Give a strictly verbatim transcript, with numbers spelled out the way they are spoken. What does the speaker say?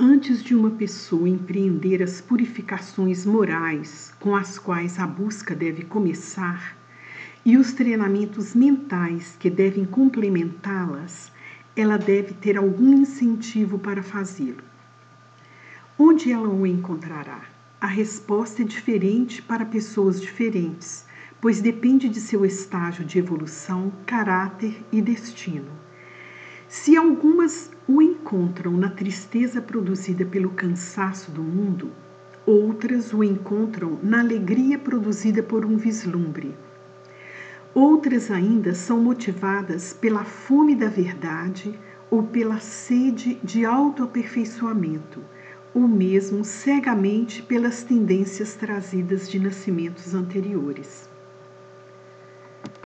Antes de uma pessoa empreender as purificações morais com as quais a busca deve começar e os treinamentos mentais que devem complementá-las, ela deve ter algum incentivo para fazê-lo. Onde ela o encontrará? A resposta é diferente para pessoas diferentes, pois depende de seu estágio de evolução, caráter e destino. Se algumas o encontram na tristeza produzida pelo cansaço do mundo, outras o encontram na alegria produzida por um vislumbre. Outras ainda são motivadas pela fome da verdade ou pela sede de autoaperfeiçoamento, ou mesmo cegamente pelas tendências trazidas de nascimentos anteriores.